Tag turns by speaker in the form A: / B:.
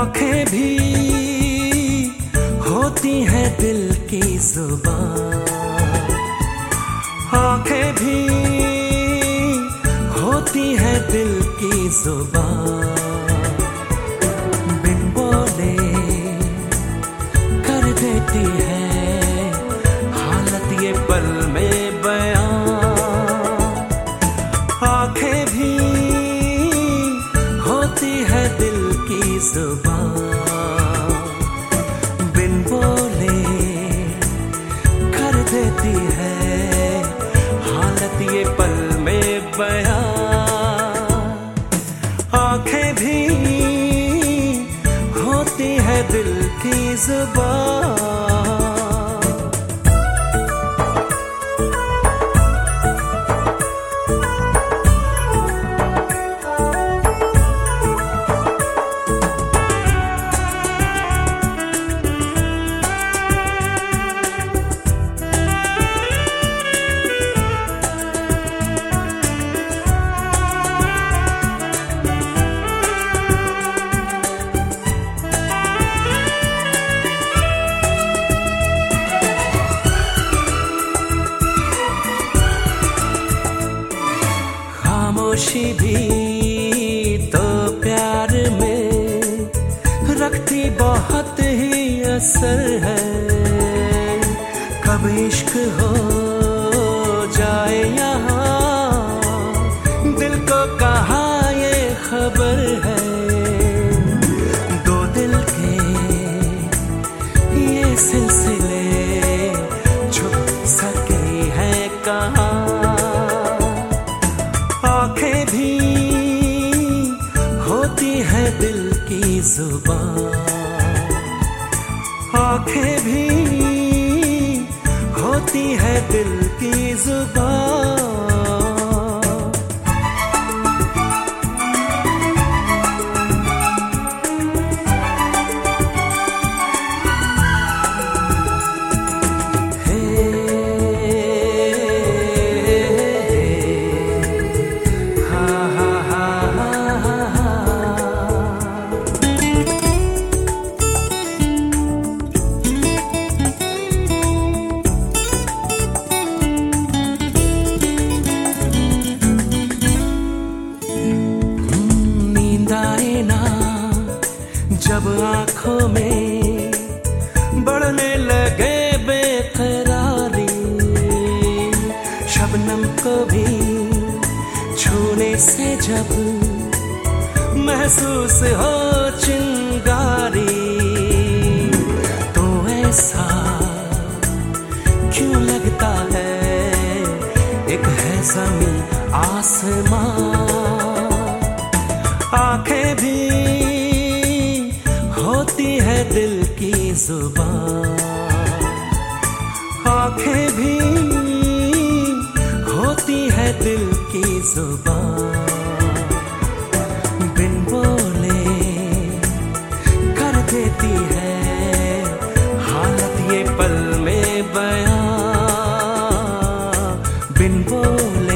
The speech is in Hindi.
A: आंखें भी होती हैं दिल की जुबान, आंखें भी होती हैं दिल की जुबान। बिन बोले कर देती है हालत ये पल में बयां। आंखें भी होती है दिल की जुबान, बिन बोले कर देती है हालत ये पल में बयां। आंखें भी होती है दिल की जुबान। खामोशी भी तो प्यार में रखती बहुत ही असर है। कब इश्क हो जाए यहाँ दिल को कहाँ ये खबर है। दो दिल के ये सिलसिले छुप सके हैं कहाँ। आंखें भी होती है दिल की जुबान, आंखें भी होती है दिल की जुबान। जब आँखों में बढ़ने लगे बेकरारी, शबनम को भी छूने से जब महसूस हो चिंगारी, तो ऐसा क्यों लगता है एक है ज़मीं आसमां। आंखें भी होती है दिल की जुबान, आंखें भी होती है दिल की जुबान। बिन बोले कर देती है हालत ये पल में बयां, बिन बोले